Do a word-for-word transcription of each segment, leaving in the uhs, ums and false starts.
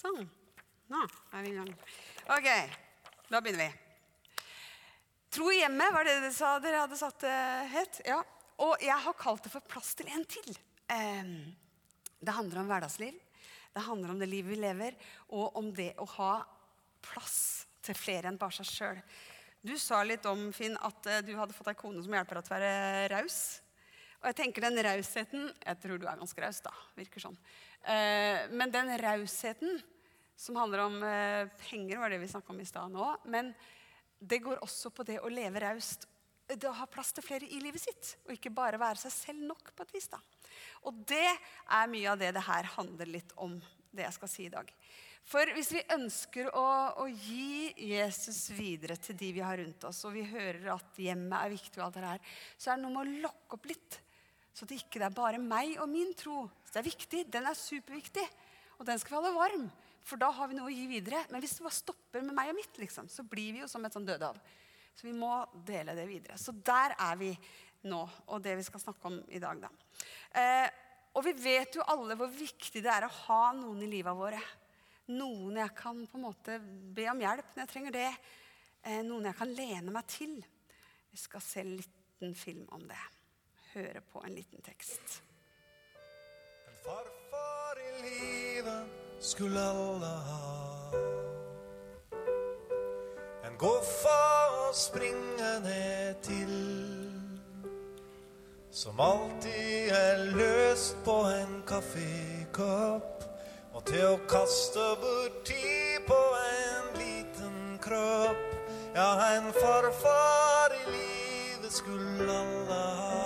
Sånn. Nå, er vi i gang. Ok, da begynner vi. Tro i hjemmet, var det det sa dere hadde satt det het? Ja. Og jeg har kalt det for plass til en til. Det handler om hverdagsliv. Det handler om det livet vi lever, og om det å ha plass til flere enn bare seg selv. Du sa litt om, Finn, at du hadde fått en kone som hjelper deg til å være raus. Og jeg tenker den rausheten, jeg tror du er ganske raus da, virker sånn. Men den rausheten, som handler om penger, var det vi snakket om i sted nå, men det går også på det å leve raust, det å ha plass til flere i livet sitt, og ikke bare være seg selv nok på et vis da. Og det er mye av det det her handler litt om, det jeg skal si i dag. For hvis vi ønsker å, å gi Jesus videre til de vi har rundt oss, og vi hører at hjemmet er viktig og alt det her, så er det noe med å lokke opp litt, så det ikke er bare meg og min tro. Så det er viktig, den er superviktig, og den skal vi holde varm, for da har vi noe å gi videre. Men hvis det bare stopper med meg og mitt, liksom, så blir vi jo som et sånn dødehav. Så vi må dele det videre. Så der er vi nå, og det vi skal snakke om i dag da. Eh, og vi vet jo alle hvor viktig det er å ha noen i livet våre. Noen jeg kan på en måte be om hjelp når jeg trenger det. Eh, noen jeg kan lene meg til. Vi skal se en liten film om det. Høre på en liten tekst. En farfar i livet skulle alle ha. En goffa å springe ned til, som alltid er løst på en kaffekopp, og til å kaste bort tid på en liten kropp. Ja, en farfar i livet skulle alle ha.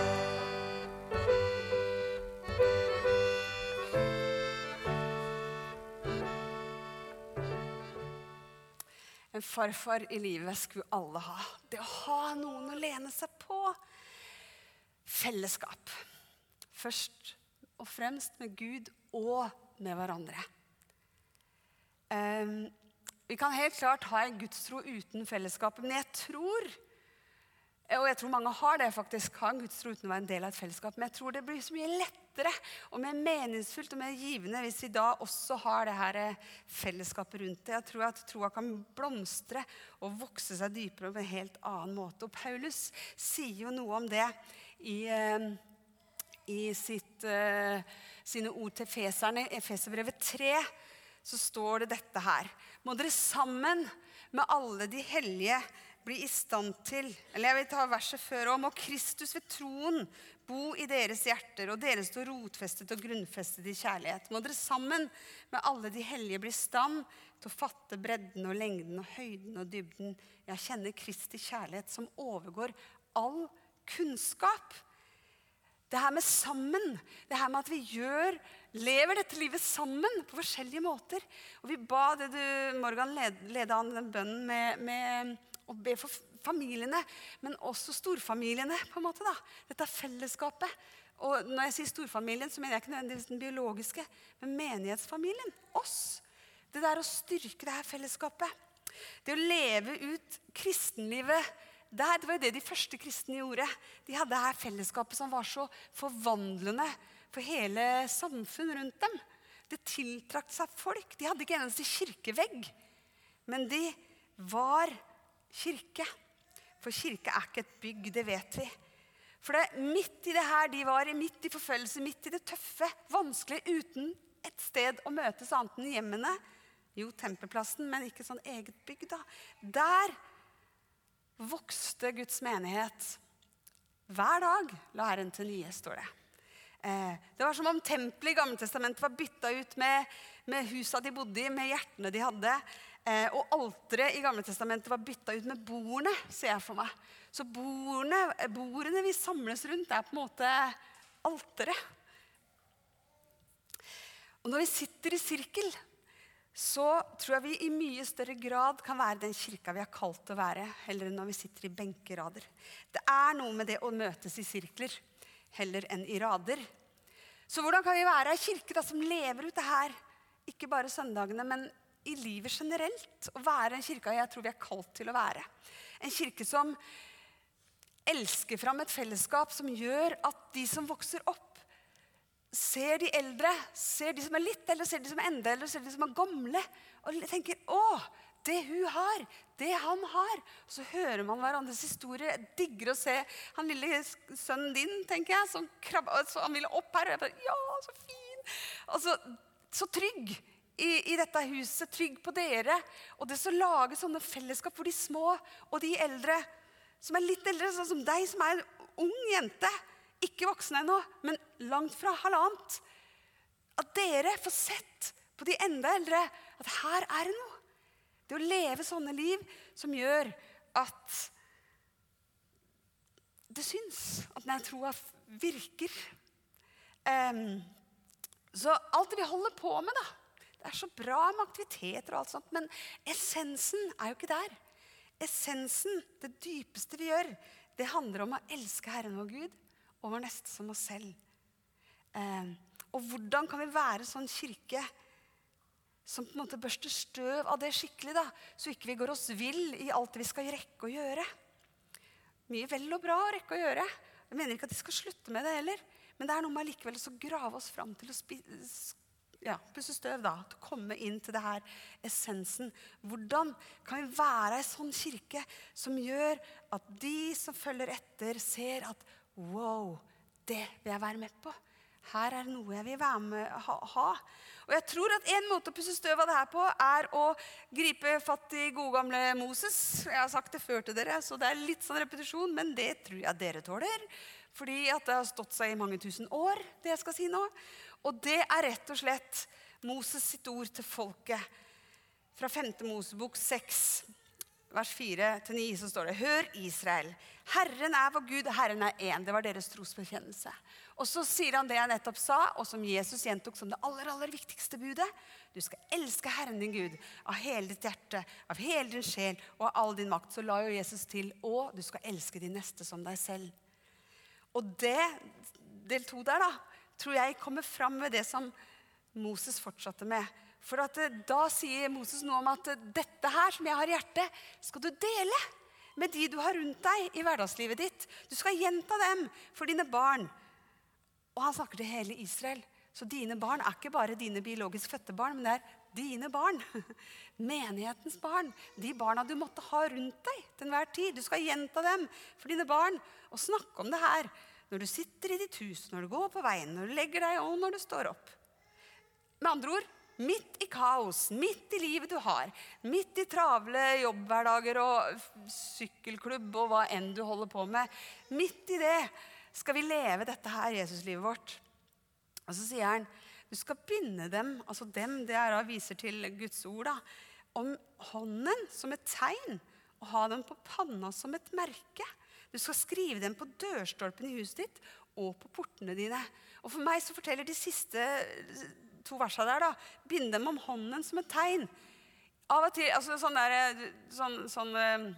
En farfar i livet skulle alle ha. Det å ha noen å lene seg på. Fellesskap. Først og fremst med Gud og med hverandre. Um, vi kan helt klart ha en gudstro uten fellesskapet, men jeg tror, og jeg tror mange har det faktisk, ha en gudstro uten å være en del av et fellesskap, men jeg tror det blir så mye lettere og mer meningsfullt og mer givende hvis vi da også har det her fellesskapet rundt det. Jeg tror at troa kan blomstre og vokse seg dypere på en helt annen måte. Og Paulus sier jo noe om det i, i sitt, sine ord til Efeserne. I Efeserbrevet tre så står det dette her. Må dere sammen med alle de hellige bli i stand til, eller jeg vil ta verset før om, og Kristus ved troen bo i deres hjerter, og dere står rotfestet og grunnfestet i kjærlighet. Må dere sammen med alle de hellige bli i stand til å fatte bredden og lengden og høyden og dybden. Jeg kjenner Kristi kjærlighet som overgår all kunnskap. Det her med sammen, det her med at vi gjør, lever dette livet sammen på forskjellige måter. Og vi ba det du, Morgan, led, leda an den bønnen med, med å be for familiene, men også storfamiliene på en måte da. Dette er fellesskapet. Og når jeg sier storfamilien, så mener jeg ikke nødvendigvis den biologiske, men menighetsfamilien, oss. Det der å styrke det her fellesskapet. Det å leve ut kristenlivet der, det var jo det de første kristne gjorde. De hadde det her fellesskapet som var så forvandlende for hele samfunnet rundt dem. Det tiltrakte seg folk. De hadde ikke eneste kirkevegg, men de var kirke. For kirke er ikke et bygg, det vet vi. For det midt i det her de var i, midt i forfølgelse, midt i det tøffe, vanskelig, uten et sted å møtes annet enn hjemmene. Jo, tempelplassen, men ikke sånn eget bygg da. Der vokste Guds menighet. Hver dag la Herren til nye, står det. Eh, det var som om tempelet i Gamle Testamentet var byttet ut med, med huset de bodde i, med hjertene de hadde. Eh, og alteret i Gamle Testamentet var byttet ut med bordene, ser jeg for meg. Så bordene, bordene vi samles rundt er på en måte alteret. Og når vi sitter i sirkel, så tror jeg vi i mye større grad kan være den kirka vi har kalt å være, heller enn når vi sitter i benkerader. Det er noe med det å møtes i sirkler, heller enn i rader. Så hvordan kan vi være en kirke da, som lever ut det her, ikke bare søndagene, men i livet generelt, å være en kirke jeg tror vi er kalt til å være. En kirke som elsker fram et fellesskap som gjør at de som vokser opp ser de eldre, ser de som er litt eldre, ser de som er enda eldre, ser de som er gamle, og tenker, å, det hun har, det han har. Så hører man hverandres historie, digger å se han lille sønnen din, tenker jeg, som krabber, så han ville opp her, og jeg bare, ja, så fin. Og så, så trygg i, i dette huset, trygg på dere, og det så lager sånne fellesskap for de små og de eldre, som er litt eldre, sånn som deg, som er en ung jente, ikke voksen ennå, men langt fra halvannet. At dere får sett på de enda eldre, at her er det noe. Det å leve sånne liv som gjør at det syns, at denne troa virker. Um, så alt det vi holder på med da, det er så bra med aktiviteter og alt sånt, men essensen er jo ikke der. Essensen, det dypeste vi gjør, det handler om å elske Herren vår Gud, og vår neste som oss selv. Eh, og hvordan kan vi være sånn kirke som på en måte børster støv av det skikkelig da, så ikke vi går oss vill i alt vi skal rekke å gjøre. Mye vel og bra å rekke å gjøre. Jeg mener ikke at de skal slutte med det heller, men det er noe med likevel å grave oss fram til å spise, ja, pusse støv da, til å komme inn til det her essensen. Hvordan kan vi være en sånn kirke som gjør at de som følger etter ser at wow, det vil jeg være med på. Her er noe jeg vil være med ha, ha. Og jeg tror at en måte å pusse støv av det her på er å gripe fatt i gode gamle Moses. Jeg har sagt det før til dere, så det er litt sånn repetisjon, men det tror jeg dere tåler. Fordi at det har stått seg i mange tusen år, det jeg skal si nå. Og det er rett og slett Moses sitt ord til folket. Fra femte Mosebok seks, vers fire til ni, så står det, hør Israel, Herren er vår Gud, Herren er en. Det var deres trosbekjennelse. Og så sier han det jeg nettopp sa, og som Jesus gjentok som det aller, aller viktigste budet. Du skal elske Herren din Gud av hele ditt hjerte, av hele din sjel og av all din makt. Så la jo Jesus til, og du skal elske din neste som deg selv. Og det, del to der da, tror jeg kommer fram med det som Moses fortsatte med. For at da sier Moses noe om at dette her som jeg har i hjertet, skal du dele med de du har rundt deg i hverdagslivet ditt. Du skal gjenta dem for dine barn. Og han snakker til hele Israel. Så dine barn er ikke bare dine biologisk fødte barn, men det er dine barn. Menighetens barn. De barna du måtte ha rundt deg til enhver tid. Du skal gjenta dem for dine barn og snakke om det her. Når du sitter i ditt hus, når du går på veien, når du legger deg og når du står opp. Med andre ord, midt i kaos, midt i livet du har, midt i travle jobbhverdager og sykkelklubb og hva enn du holder på med, midt i det skal vi leve dette her Jesuslivet vårt. Og så sier han, du skal binde dem, altså dem, det er da viser til Guds ord da, om hånden som et tegn, og ha dem på panna som et merke. Du skal skrive dem på dørstolpen i huset ditt, og på portene dine. Og for meg så forteller de siste to versene der da, bind dem om hånden som et tegn. Av og til, altså sånn der, sånn, sånn,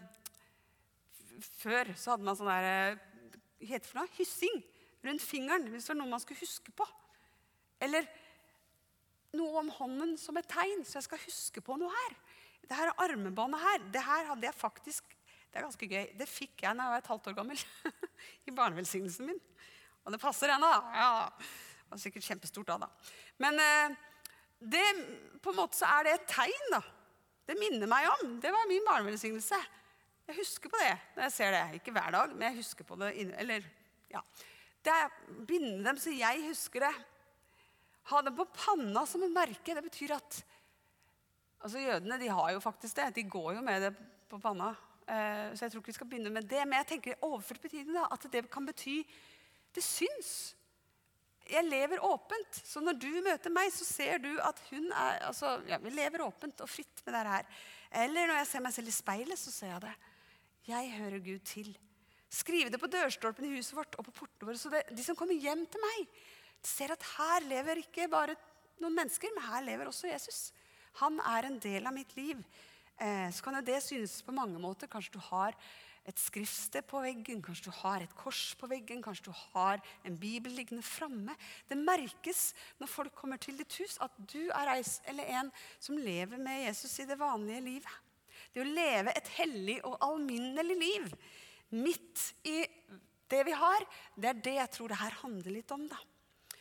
før så hadde man sånn der, hva heter det for noe? Hyssing rundt fingeren, hvis det var noe man skulle huske på. Eller noe om hånden som et tegn, så jeg skal huske på noe her. Det her armebåndet her, det her hadde jeg faktisk, det er ganske gøy, det fikk jeg når jeg var et halvt år gammel, i barnevelsignelsen min. Og det passer ennå, ja. Det var sikkert kjempestort da, da. Men eh, det, på en måte så er det et tegn da. Det minner meg om, det var min barnevelsignelse. Jeg husker på det når jeg ser det. Ikke hver dag, men jeg husker på det. Eller, ja. Det er binde dem så jeg husker det. Ha dem på panna som en merke. Det betyr at, altså jødene, de har jo faktisk det. De går jo med det på panna. Eh, så jeg tror ikke vi skal begynne med det. Men jeg tenker overført betydning da, at det kan bety, det syns. Jeg lever åpent, så når du møter meg, så ser du at hun er, altså, ja, vi lever åpent og fritt med det her. Eller når jeg ser meg selv i speilet, så ser jeg det. Jeg hører Gud til. Skriv det på dørstolpen i huset vårt og på portene våre, så det, de som kommer hjem til meg, ser at her lever ikke bare noen mennesker, men her lever også Jesus. Han er en del av mitt liv. Eh, så kan jo det synes på mange måter. Kanskje du har et skriftsted på veggen, kanskje du har et kors på veggen, kanskje du har en bibel liggende fremme. Det merkes når folk kommer til ditt hus at du er reis eller en som lever med Jesus i det vanlige livet. Det å leve et hellig og alminnelig liv midt i det vi har, det er det jeg tror det her handler litt om da.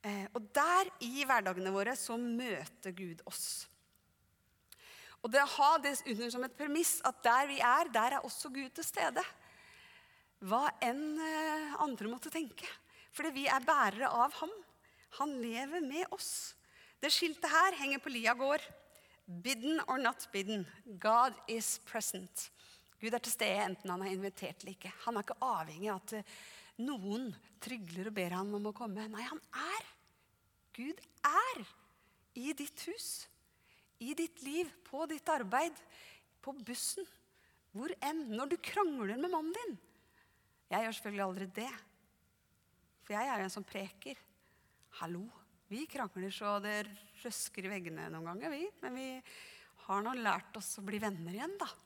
Eh, og der i hverdagene våre så møter Gud oss. Og det har det under som et premiss at der vi er, der er også Gud til stede. Hva enn eh, andre måtte tenke. Fordi vi er bærere av ham. Han lever med oss. Det skiltet her henger på Lia gård. Bidden or not bidden. God is present. Gud er til stede enten han er invitert eller ikke. Han er ikke avhengig av at noen trygler og ber han om å komme. Nei, han er. Gud er i ditt hus, i ditt liv, på ditt arbeid, på bussen, hvor enn, når du krangler med mannen din. Jeg gjør selvfølgelig aldri det, for jeg er en som preker. Hallo, vi krangler så det røsker i veggene noen ganger, vi, men vi har nå lært oss å bli venner igjen, da.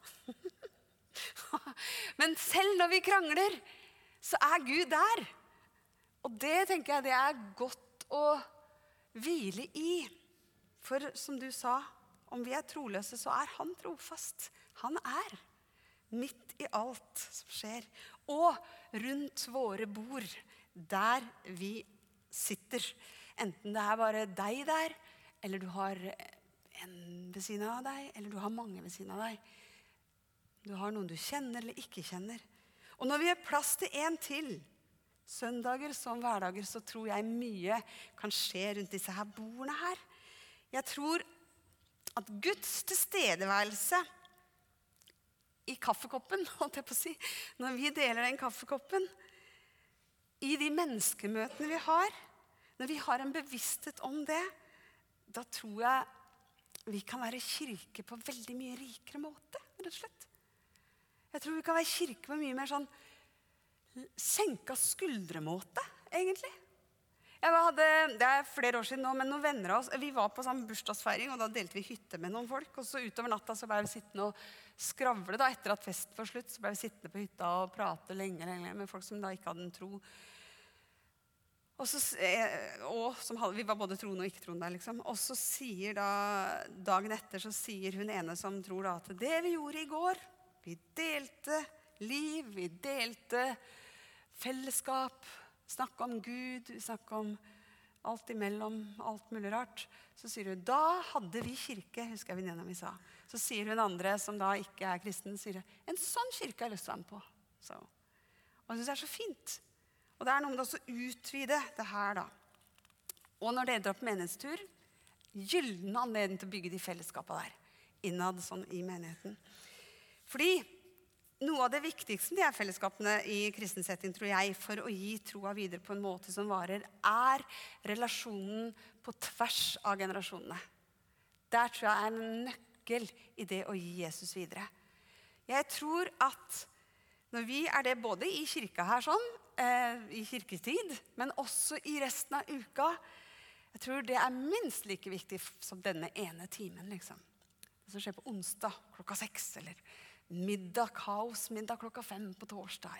Men selv når vi krangler, så er Gud der. Og det tenker jeg, det er godt å hvile i. For som du sa, om vi er troløse, så er han trofast. Han er midt i alt som skjer. Og rundt våre bord, der vi sitter. Enten det er bare deg der, eller du har en ved siden av deg, eller du har mange ved siden av deg. Du har noen du kjenner eller ikke kjenner. Og når vi har plass til en til, søndager som hverdager, så tror jeg mye kan skje rundt disse her bordene her. Jeg tror at Guds tilstedeværelse i kaffekoppen, holdt jeg på å si, når vi deler den kaffekoppen, i de menneskemøtene vi har, når vi har en bevissthet om det, da tror jeg vi kan være kirke på veldig mye rikere måte, rett og slett. Jeg tror vi kan være kirke på mye mer sånn senka skuldremåte, egentlig. Jeg hadde, det er flere år siden nå, men noen venner av oss, vi var på sånn bursdagsfeiring, og da delte vi hytte med noen folk, og så utover natta så ble vi sittende og skravle, da, etter at festen var slutt, så ble vi sittende på hytta og prate lenge, lenge med folk som da ikke hadde en tro. Og, så, og som hadde, vi var både troende og ikke troende der, liksom. Og så sier da, dagen etter, så sier hun ene som tror da, at det vi gjorde i går, vi delte liv, vi delte fellesskap, snakke om Gud, snakke om alt imellom, alt mulig rart. Så sier hun, da hadde vi kirke, husker jeg venninna mi sa. Så sier hun andre, som da ikke er kristen, sier en sånn kirke har jeg lyst til å være med på. Så. Og jeg synes det er så fint. Og det er noe med å utvide det her da. Og når dere drar på menighetstur, gyllen anledning til å bygge de fellesskapene der, innad sånn i menigheten. Fordi noe av det viktigste de er fellesskapene i kristen setting, tror jeg, for å gi troa videre på en måte som varer, er relasjonen på tvers av generasjonene. Der tror jeg er en nøkkel i det å gi Jesus videre. Jeg tror at når vi er det både i kirka her sånn, eh, i kirketid, men også i resten av uka, jeg tror det er minst like viktig som denne ene timen, liksom. Det som skjer på onsdag klokka seks, eller middag, kaos, middag klokka fem på torsdag,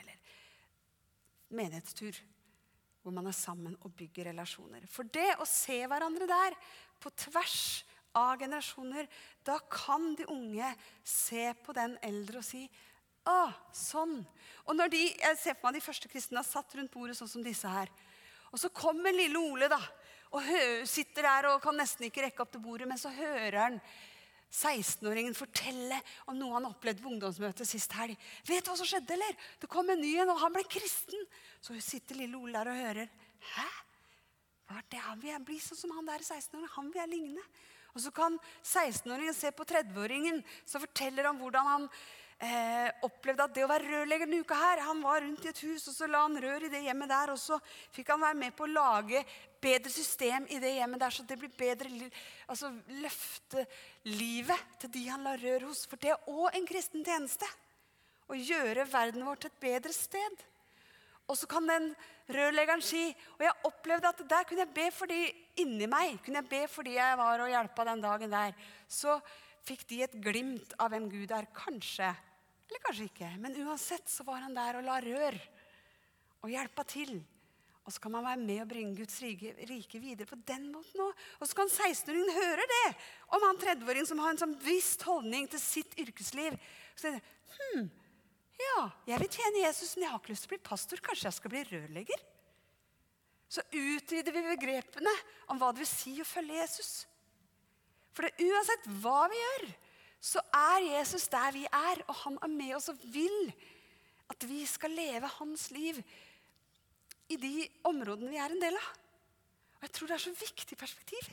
eller menighetstur, hvor man er sammen og bygger relasjoner. For det å se hverandre der, på tvers av generasjoner, da kan de unge se på den eldre og si, å, sånn. Og når de, jeg ser på meg de første kristne har satt rundt bordet sånn som disse her, og så kommer lille Ole da, og sitter der og kan nesten ikke rekke opp til bordet, men så hører han seksten-åringen fortelle om noe han opplevde på ungdomsmøtet sist helg. Vet du hva som skjedde, eller? Det kom en ny en, og han ble kristen. Så sitter lille Ole der og hører, hæ? Hva er det? Han vil bli sånn som han der seksten-åringen. Han vil jeg ligne. Og så kan seksten-åringen se på tredve-åringen, som forteller om hvordan han eh, opplevde at det å være rørlegger denne uka her, han var rundt i et hus, og så la han rør i det hjemmet der, og så fikk han være med på å lage bedre system i det hjemmet der, så det blir bedre, altså løfte livet til de han la rør hos, for det er også en kristen tjeneste, å gjøre verden vår til et bedre sted. Og så kan den rørleggeren si, og jeg opplevde at der kunne jeg be for de inni meg, kunne jeg be fordi jeg var og hjelpa den dagen der, så fikk de et glimt av hvem Gud er, kanskje, eller kanskje ikke, men uansett så var han der og la rør, og hjelpa til. Og så kan man være med og bringe Guds rike, rike videre på den måten også. Og så kan seksten-åringen høre det om han tredve-åringen som har en sånn bevisst holdning til sitt yrkesliv. Så sier det, hm, ja, jeg vil tjene Jesus, men jeg har ikke lyst til å bli pastor. Kanskje jeg skal bli rørlegger? så utvider vi begrepene om hva det vil si å følge Jesus. For det, uansett hva vi gjør, så er Jesus der vi er, og han er med oss og vil at vi skal leve hans liv i de områdene vi er en del av. Og jeg tror det er så viktig perspektiv.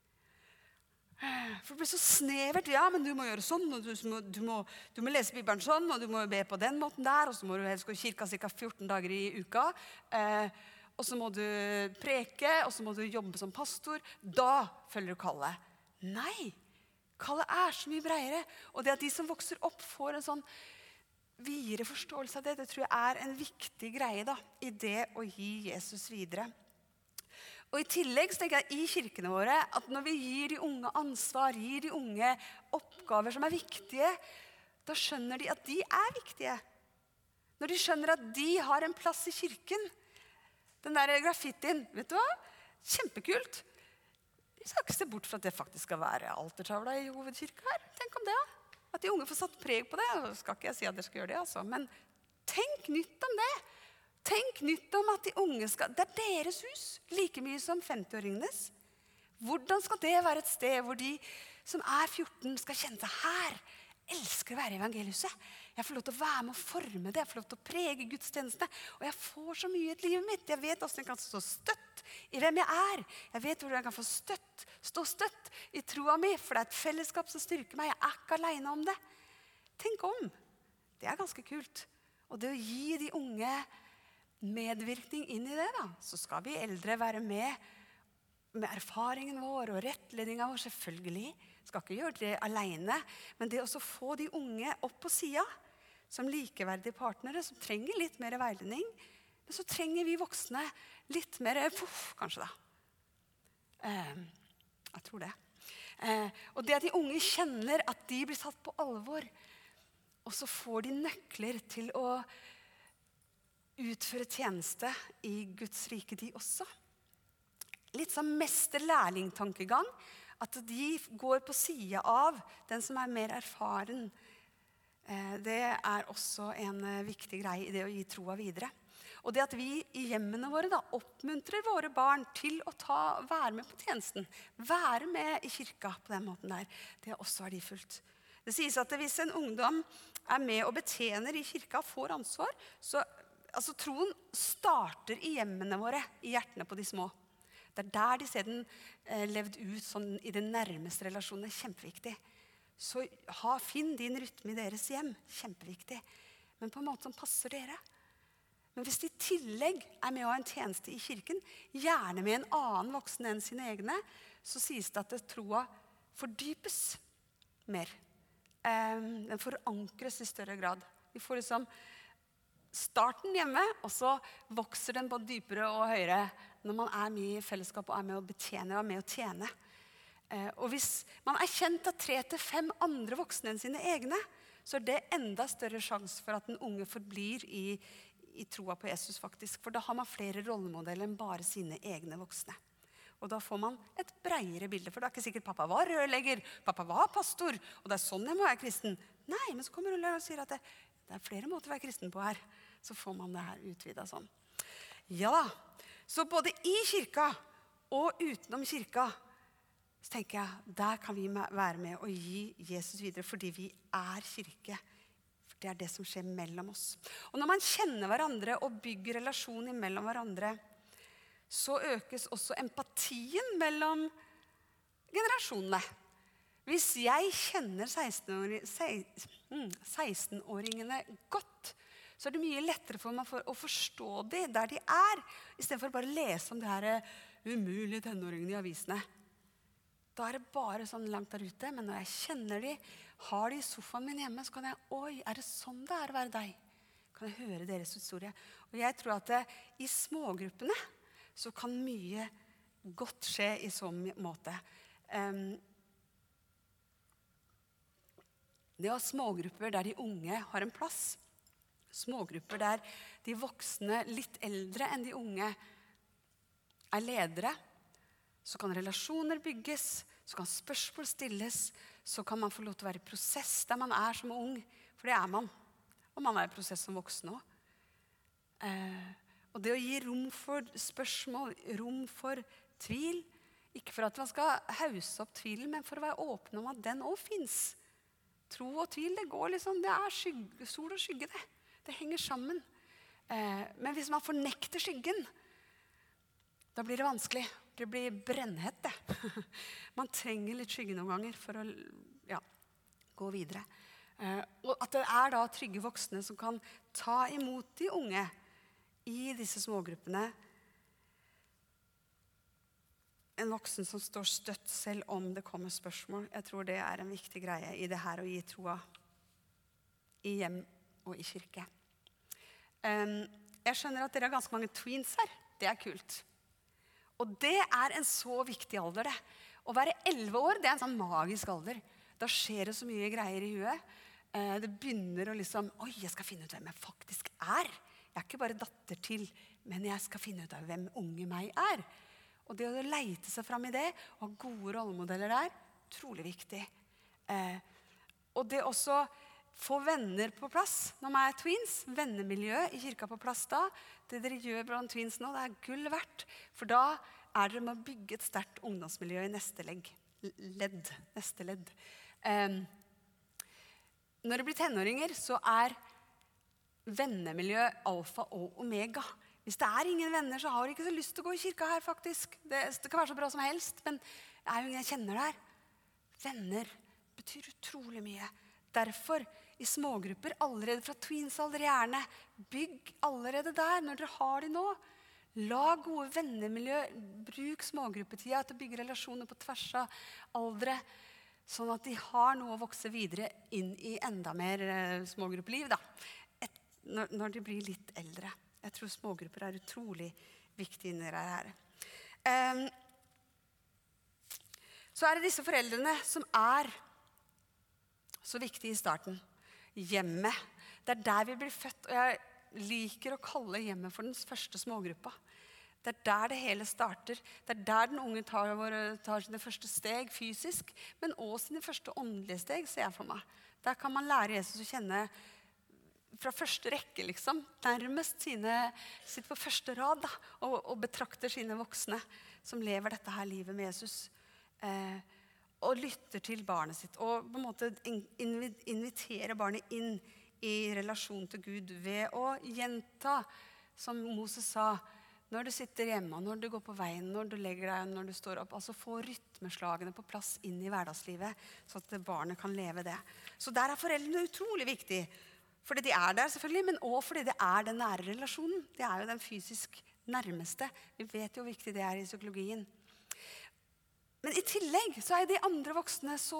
For det blir så snevert. Ja, men du må gjøre sånn, og du må, du må, du må lese Bibelen sånn, og du må be på den måten der, og så må du helst gå i kirka cirka fjorten dager i uka, eh, og så må du preke, og så må du jobbe som pastor. Da følger du kallet. Nei, kallet er så mye bredere, og det at de som vokser opp får en sånn videre forståelse av det, det tror jeg er en viktig greie da, i det å gi Jesus videre. Og i tillegg så tenker jeg i kirkene våre at når vi gir de unge ansvar, gir de unge oppgaver som er viktige, da skjønner de at de er viktige. Når de skjønner at de har en plass i kirken. Den der graffitien, vet du hva? Kjempekult. Vi skal ikke se bort fra at det faktisk skal være altertavla i hovedkirka her. Tenk om det, ja. At de unge får satt preg på det. Skal ikke jeg si at dere skal gjøre det, altså. Men tenk nytt om det. Tenk nytt om at de unge skal, det er deres hus, like mye som femtiåringenes. Hvordan skal det være et sted hvor de som er fjorten skal kjenne seg her? Elsker å være i evangeliet. Jeg får lov til å være med og forme det, jeg får lov til å prege gudstjenestene, og jeg får så mye i livet mitt. Jeg vet hvordan jeg kan stå støtt i hvem jeg er. Jeg vet hvordan jeg kan få støtt, stå støtt i troa mi, for det er et fellesskap som styrker meg. Jeg er ikke alene om det. Tenk om. Det er ganske kult. Og det å gi de unge medvirkning inn i det da, så skal vi eldre være med med erfaringen vår og rettledningen vår, selvfølgelig. Skal ikke gjøre det alene, men det å få de unge opp på siden, som likeverdige partnere, som trenger litt mer veiledning, men så trenger vi voksne litt mer puff, kanskje da. Eh, jeg tror det. Eh, og det at de unge kjenner at de blir satt på alvor, og så får de nøkler til å utføre tjeneste i Guds rike de også. Litt sånn mester-lærling-tankegang, at de går på siden av den som er mer erfaren. Det er også en viktig greie i det å gi troa videre. Og det at vi i hjemmene våre da, oppmuntrer våre barn til å ta, være med på tjenesten, være med i kirka på den måten der, det er også verdifullt. Det sies at hvis en ungdom er med og betjener i kirka, får ansvar, så altså, troen starter i hjemmene våre, i hjertene på de små. Det er der de ser den eh, levd ut sånn, i den nærmeste relasjonen. Det er kjempeviktig. Så ha, finn din rytme i deres hjem. Kjempeviktig. Men på en måte som passer dere. Men hvis de i tillegg er med å ha en tjeneste i kirken, gjerne med en annen voksen enn sine egne, så sies det at det troa fordypes mer. Eh, den forankres i større grad. Vi får liksom starten hjemme, og så vokser den på dypere og høyere når man er med i fellesskap og er med å betjene og er med å tjene. Eh, og hvis man er kjent av tre til fem andre voksne enn sine egne, så er det enda større sjanse for at den unge forblir i, i troa på Jesus faktisk. For da har man flere rollemodeller enn bare sine egne voksne. Og da får man et bredere bilde, for det er ikke sikkert pappa var rørlegger, pappa var pastor, og det er sånn jeg må være kristen. Nei, men så kommer Ulla og sier at det, det er flere måter å være kristen på her. Så får man det her utvidet sånn. Ja da, så både i kirka og utenom kirka, så tenker jeg, der kan vi være med og gi Jesus videre, fordi vi er kirke. For det er det som skjer mellom oss. Og når man kjenner hverandre og bygger relasjoner mellom hverandre, så økes også empatien mellom generasjonene. Hvis jeg kjenner sekstenåringene godt, så er det mye lettere for meg for å forstå de der de er, i stedet for å bare lese om de her umulige tenåringene i avisene. Da er det bare sånn langt der ute, men når jeg kjenner de, har de i sofaen min hjemme, så kan jeg, oi, er det sånn det er å være deg? Kan jeg høre deres historie? Og jeg tror at det, i smågruppene, så kan mye godt skje i sånn måte. Um, det å ha smågrupper der de unge har en plass, smågrupper der de voksne litt eldre enn de unge er ledere, så kan relasjoner bygges, så kan spørsmål stilles, så kan man få lov til å være i prosess der man er som ung, for det er man. Og man er i prosess som voksen også. Eh, Og det å gi rom for spørsmål, rom for tvil, ikke for at man skal hause opp tvilen, men for å være åpne om at den også finnes. Tro og tvil, det går liksom, det er skygge, sol og skygge det. Det henger sammen. Eh, men hvis man fornekter skyggen, da blir det vanskelig. Det blir brennhett det. Man trenger litt skygge noen ganger for å ja, gå videre. Eh, og at det er da trygge voksne som kan ta imot de unge i disse smågruppene. En voksen som står støtt selv om det kommer spørsmål. Jeg tror det er en viktig greie i det her å gi troa i hjem og i kirke. Um, jeg skjønner at dere har ganske mange tweens her. Det er kult. Og det er en så viktig alder det. Å være elleve år, det er en sånn magisk alder. Da skjer det så mye greier i huet. Uh, det begynner å liksom, oi, jeg skal finne ut hvem jeg faktisk er. Jeg er ikke bare datter til, men jeg skal finne ut av hvem unge meg er. Og det å leite seg fram i det, og ha gode rollemodeller der, utrolig viktig. Eh, og det også få venner på plass. Når man er tweens, vennemiljø i kirka på plass da, det dere gjør blant tweens nå, det er gull verdt. For da er dere med å bygge et sterkt ungdomsmiljø i neste legg. ledd. Neste ledd. Eh, når det blir tenåringer, så er vennemiljø alfa og omega. Hvis det er ingen venner, så har du ikke så lyst til å gå i kirka her, faktisk. Det, det kan være så bra som helst, men det er jo ingen jeg kjenner der. Venner betyr utrolig mye. Derfor, i smågrupper, allerede fra tweensalder gjerne, bygg allerede der, når dere har de nå. La gode vennemiljø, bruk smågruppetida til å bygge relasjoner på tvers av aldre, sånn at de har noe å vokse videre inn i enda mer eh, smågruppeliv, da. Et, når, når de blir litt eldre. Jeg tror smågrupper er utrolig viktige inni det her. Um, så er det disse foreldrene som er så viktige i starten. Hjemmet. Det er der vi blir født, og jeg liker å kalle hjemmet for den første smågruppa. Det er der det hele starter. Det er der den unge tar, tar sine første steg fysisk, men også sine første åndelige steg, ser jeg for meg. Der kan man lære Jesus å kjenne fra første rekke, liksom, nærmest sine, sitter på første rad da, og, og betrakter sine voksne som lever dette her livet med Jesus, eh, og lytter til barnet sitt, og på en måte inviterer barnet inn i relasjon til Gud ved å gjenta, som Moses sa, når du sitter hjemme, når du går på veien, når du legger deg, når du står opp, altså få rytmeslagene på plass inn i hverdagslivet, så at barnet kan leve det. Så der er foreldrene utrolig viktig. Fordi de er der selvfølgelig, men også fordi det er den nære relasjonen. Det er jo den fysisk nærmeste. Vi vet jo hvor viktig det er i psykologien. Men i tillegg så er de andre voksne så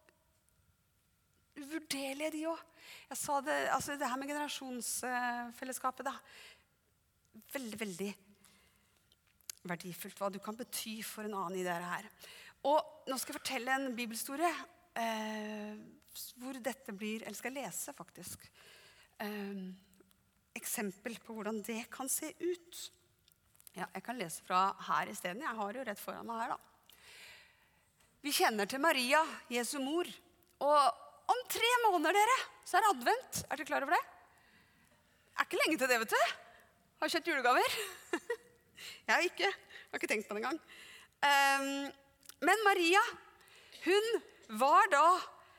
uvurderlige de også. Jeg sa det, altså det her med generasjonsfellesskapet da. Veldig, veldig verdifullt hva du kan bety for en annen i det her. Og nå skal jeg fortelle en bibelhistorie eh, hvor dette blir, eller skal jeg lese faktisk, eh, eksempel på hvordan det kan se ut. Ja, jeg kan lese fra her i stedet, jeg har jo rett foran meg her da. Vi kjenner til Maria, Jesu mor, og om tre måneder dere, så er det advent. Er dere klar over det? Er ikke lenge til det, vet du. Har kjøpt julegaver. Jeg har ikke, jeg har ikke tenkt på det engang. Um, men Maria, hun var da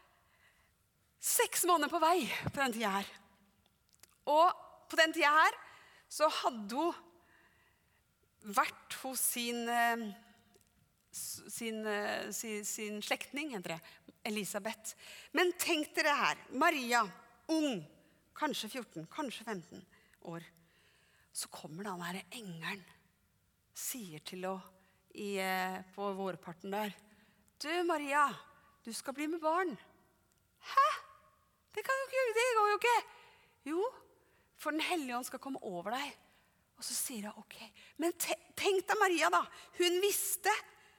seks måneder på vei på den tiden her. Og på den tiden her så hadde hun vært hos sin, sin, sin, sin slektning, heter det, Elisabeth. Men tenk dere her, Maria, ung, kanskje fjorten, kanskje femten år. Så kommer da den her engelen, sier til henne i, på vårparten der, du Maria, du skal bli med barn. Hæ? Det, kan jo ikke, det går jo ikke. Jo, for den hellige ånd skal komme over deg. Og så sier hun, ok. Men te, tenk deg Maria da. Hun visste,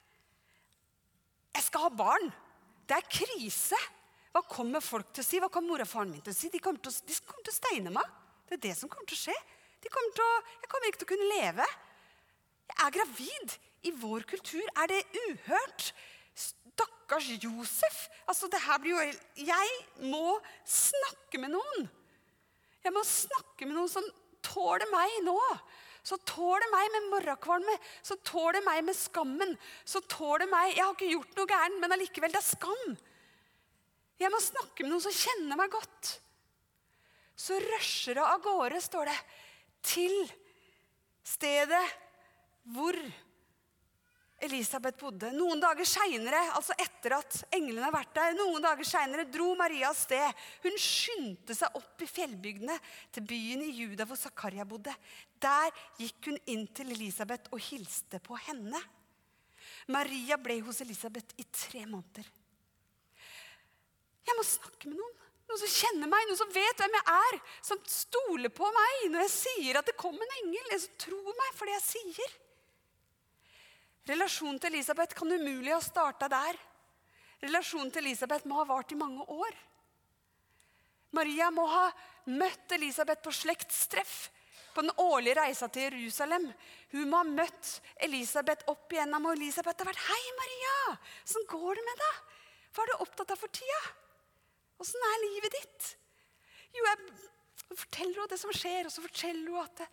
jeg skal ha barn. Det er krise. Hva kommer folk til å si? Hva kommer mor og faren min til å si? De kommer til å, de kommer til å steine meg. Det er det som kommer til å skje. De kommer til å, jeg kommer ikke til å kunne leve. Jeg er gravid. I vår kultur er det uhørt. Stakkars Josef. Altså, det her blir jo... Jeg må snakke med noen. Jeg må snakke med noen som tåler meg nå. så tål det meg med morgenkvalme, så tål det meg med skammen, så tål det meg, jeg har ikke gjort noe gærent, men allikevel det er skam. Jeg må snakke med noen som kjenner meg godt. Så rusher det av gårde, står det, til stedet hvor Elisabeth bodde. Noen dager senere, altså etter at englene har vært der, noen dager senere dro Maria av sted. Hun skyndte seg opp i fjellbygdene til byen i Juda hvor Zakaria bodde. Der gikk hun inn til Elisabeth og hilste på henne. Maria ble hos Elisabeth i tre måneder. Jeg må snakke med noen. Noen som kjenner meg, noen som vet hvem jeg er, som stoler på meg når jeg sier at det kommer en engel, eller som tror meg for det jeg sier. Relasjonen til Elisabeth kan umulig ha startet der. Relasjonen til Elisabeth må ha vart i mange år. Maria må ha møtt Elisabeth på slektstreff på den årlige reisa til Jerusalem. Hun må ha møtt Elisabeth opp igjennom, og Elisabeth har vært, hei Maria, hvordan går det med deg? Hva er du opptatt av for tida? Hvordan er livet ditt? Jo, jeg forteller henne det som skjer, og så forteller hun at det,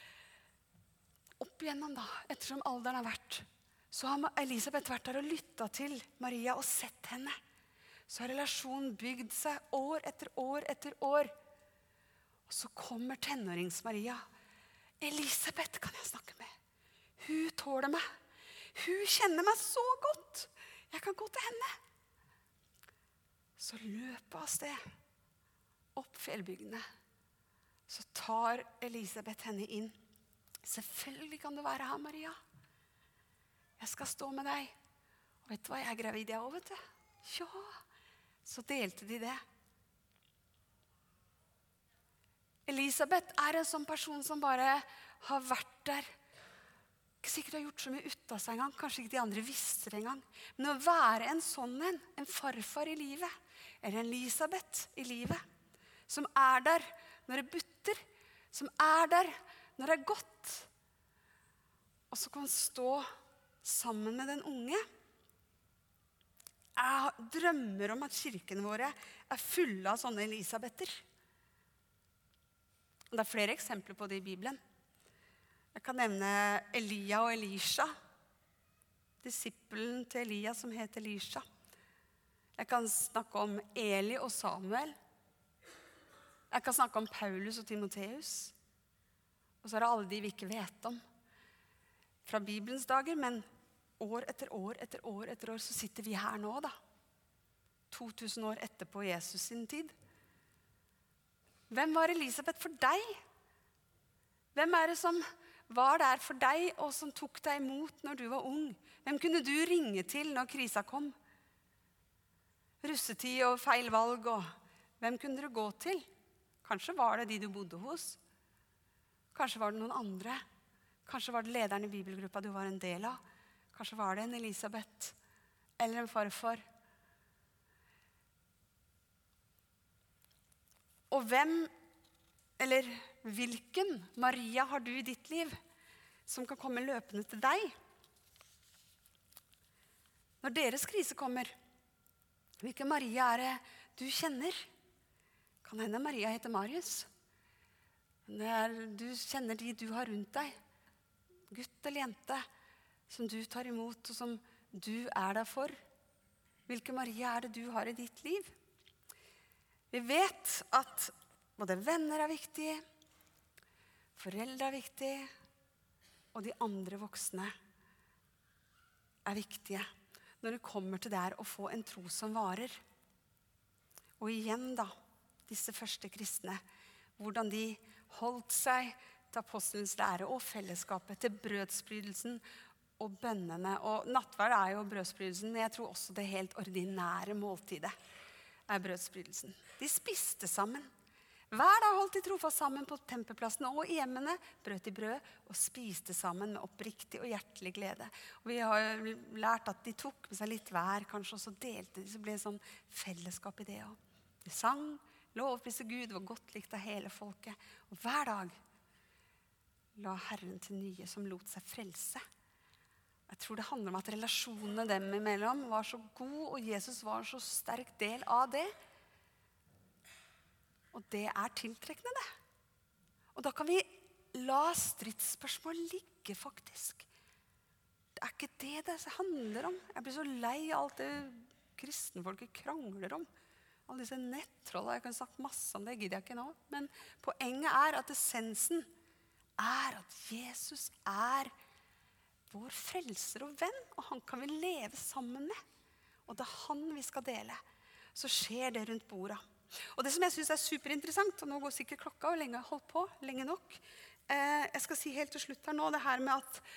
opp igjennom da, ettersom alderen har vært, så har Elisabeth vært der og lyttet til Maria og sett henne. Så har relasjonen bygd seg år etter år etter år. Og så kommer tenårings-Maria. Elisabeth kan jeg snakke med. Hun tåler meg. Hun kjenner meg så godt. Jeg kan gå til henne. Så løper av sted opp fjellbygdene. Så tar Elisabeth henne inn. Selvfølgelig kan du være her, Maria. Jeg skal stå med deg. Og vet du hva, jeg er gravid jeg også, vet du. Ja, så delte de det. Elisabeth er en sånn person som bare har vært der. Ikke sikkert har gjort så mye ut av seg en gang. Kanskje ikke de andre visste det en gang. Men å være en sånn en, en farfar i livet, eller en Elisabeth i livet, som er der når det butter, som er der når det er godt, og så kan stå sammen med den unge. Jeg drømmer om at kirkene våre er fulle av sånne Elisabeter. Det er flere eksempler på det i Bibelen. Jeg kan nevne Elia og Elisha, disippelen til Elia som heter Elisha. Jeg kan snakke om Eli og Samuel. Jeg kan snakke om Paulus og Timotheus. Og så er det alle de vi ikke vet om fra Bibelens dager, men år etter år etter år etter år så sitter vi her nå da. to tusen år etterpå Jesus sin tid. Hvem var Elisabeth for deg? Hvem er det som var der for deg og som tok deg imot når du var ung? Hvem kunne du ringe til når krisa kom? Russetid og feil valg, og hvem kunne du gå til? Kanskje var det de du bodde hos. Kanskje var det noen andre. Kanskje var det lederen i bibelgruppa du var en del av. Kanskje var det en Elisabeth eller en farfar. Og hvem, eller hvilken Maria har du i ditt liv som kan komme løpende til deg? Når deres krise kommer, hvilken Maria er det du kjenner? Kan hende Maria heter Marius. Det er, du kjenner de du har rundt deg. Gutt eller jente som du tar imot og som du er der for. Hvilken Maria er det du har i ditt liv? Vi vet at både venner er viktige, foreldre er viktige, og de andre voksne er viktige når det kommer til det her å få en tro som varer. Og igjen da, disse første kristne, hvordan de holdt seg til apostelens lære og fellesskapet, til brødsbrytelsen og bønnene. Og nattverd er jo brødsbrytelsen, men jeg tror også det helt ordinære måltidet er brødsbrytelsen. De spiste sammen. Hver dag holdt de trofast sammen på tempelplassen og i hjemmene, brøt de brød og spiste sammen med oppriktig og hjertelig glede. Og vi har jo lært at de tok med seg litt hver, kanskje, og så delte de, så ble det sånn fellesskap i det også. De sang, lovpriste Gud, var godt likt av hele folket. Og hver dag la Herren til nye som lot seg frelse. Jeg tror det handler om at relasjonene dem imellom var så god, og Jesus var en så sterk del av det. Og det er tiltrekkende det. Og da kan vi la stridsspørsmål ligge faktisk. Det er ikke det det handler om. Jeg blir så lei av alt det kristenfolket krangler om. Alle disse nettrollene, jeg kan sagt masse om det, gidder jeg ikke nå. Men poenget er at essensen er at Jesus er vår frelser og venn, og han kan vi leve sammen med. Og det er han vi skal dele. Så skjer det rundt bordet. Og det som jeg synes er superinteressant, og nå går sikkert klokka, og lenge har jeg holdt på, lenge nok. Eh, jeg skal si helt til slutt her nå, det her med at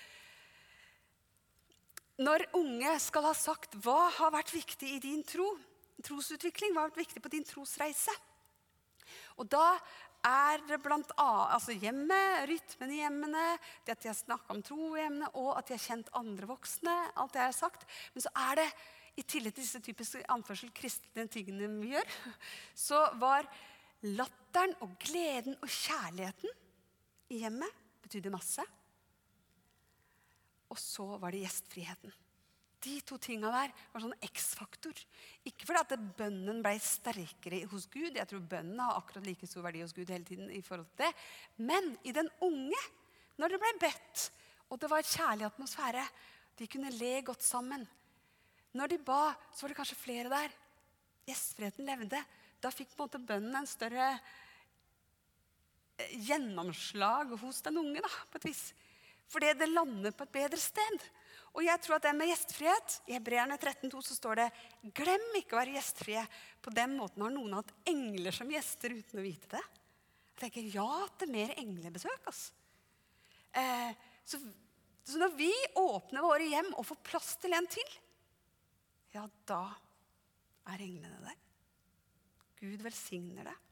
når unge skal ha sagt, hva har vært viktig i din tro? Trosutvikling, hva har vært viktig på din trosreise? Og da er det blant annet altså hjemmet, rytmen i hjemmene, det at de har snakket om tro i hjemmene, og at de har kjent andre voksne, alt det jeg har sagt. Men så er det, i tillegg til disse typiske anførsel kristne tingene vi gjør, så var latteren og gleden og kjærligheten i hjemmet betydde masse. Og så var det gjestfriheten. De to tingene der var sånn X-faktor. Ikke fordi at bønnen ble sterkere hos Gud. Jeg tror bønnen har akkurat like stor verdi hos Gud hele tiden i forhold til det. Men i den unge, når det ble bedt, og det var et kjærlig atmosfære, de kunne le godt sammen. Når de ba, så var det kanskje flere der. Gjestfriheten levde. Da fikk på en måte bønnen en større gjennomslag hos den unge, da, på et vis. Fordi det lander på et bedre sted. Og jeg tror at det med gjestfrihet, i Hebreerne tretten to så står det, glem ikke å være gjestfrie. På den måten har noen hatt engler som gjester uten å vite det. Jeg tenker, ja, det er mer englebesøk, altså. Eh, så, så når vi åpner våre hjem og får plass til en til, ja, da er englene der. Gud velsigner det.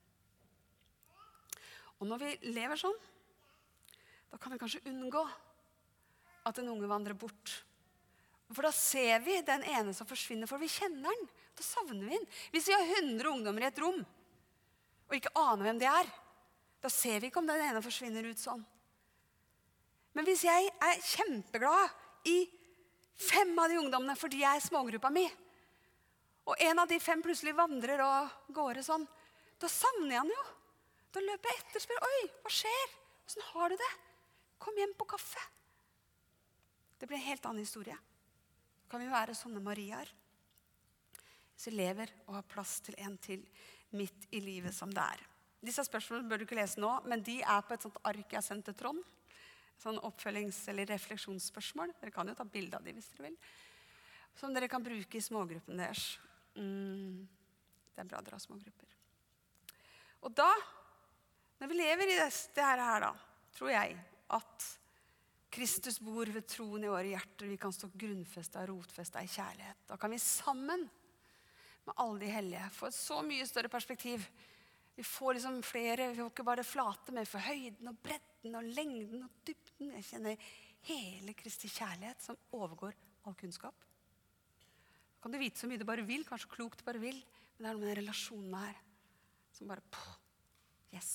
Og når vi lever sånn, da kan vi kanskje unngå at den unge vandrer bort. For da ser vi den ene som forsvinner, for vi kjenner den. Da savner vi den. Hvis vi har hundre ungdommer i et rom, og ikke aner hvem de er, da ser vi ikke om den ene forsvinner ut sånn. Men hvis jeg er kjempeglad i fem av de ungdommene fordi jeg er smågruppa mi, og en av de fem plutselig vandrer og går sånn, da savner jeg han jo. Da løper jeg etter og spør, oi, hva skjer? Hvordan har du det? Kom hjem på kaffe. Det blir en helt annen historie. Kan vi være sånne Mariaer? Så lever og har plass til en til midt i livet som det er. Disse spørsmålene bør du ikke lese nå, men de er på et sånt ark jeg har sendt til Trond. Sånn oppfølgings- eller refleksjonsspørsmål. Dere kan jo ta bilde av de hvis dere vil. Som dere kan bruke i smågruppen deres. Mm, det er bra dere har smågrupper. Og da, når vi lever i det, det her, her da, tror jeg at Kristus bor ved troen i våre hjerter. Vi kan stå grunnfestet og rotfestet i kjærlighet. Da kan vi sammen med alle de hellige få et så mye større perspektiv. Vi får liksom flere, vi får ikke bare flate, men vi får høyden og bredden og lengden og dybden. Jeg kjenner hele Kristi kjærlighet som overgår all kunnskap. Kan du vite så mye du bare vil, kanskje klokt du bare vil, men det er noe med den relasjonen her som bare, poh, yes.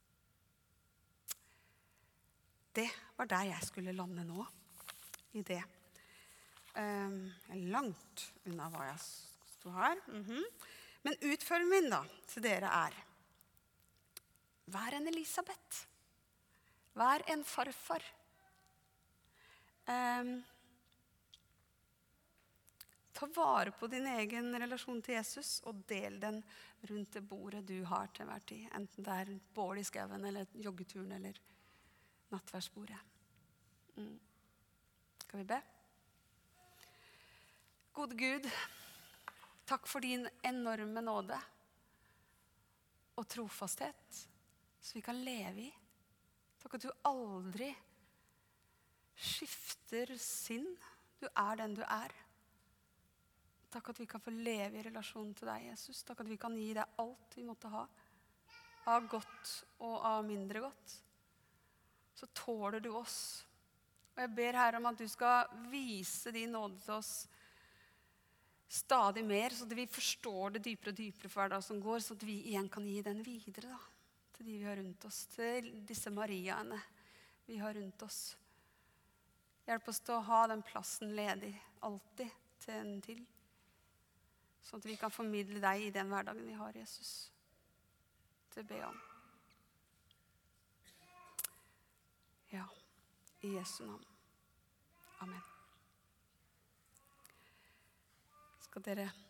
Det var der jeg skulle lande nå, i det. Um, langt unna hva jeg stod her. Mm-hmm. Men utføringen min da, til dere er, vær en Elisabeth. Vær en farfar. Um, ta vare på din egen relasjon til Jesus, og del den rundt det bordet du har til hver tid. Enten det er bål i skauen, eller joggeturen, eller nattverdsbordet. Mm. Skal vi be? Gode Gud, takk for din enorme nåde og trofasthet som vi kan leve i. Takk at du aldri skifter sinn. Du er den du er. Takk at vi kan få leve i relasjon til deg, Jesus. Takk at vi kan gi deg alt vi måtte ha. Av godt og av mindre godt. Så tåler du oss. Og jeg ber Herre om at du skal vise din nåde til oss stadig mer, så at vi forstår det dypere og dypere for hver dag som går, så at vi igjen kan gi den videre da, til de vi har rundt oss, til disse Mariaene vi har rundt oss. Hjelp oss til å ha den plassen ledig, alltid, til en til, så at vi kan formidle deg i den hverdagen vi har, Jesus. Til å be om. I Jesu navn. Amen. Skal dere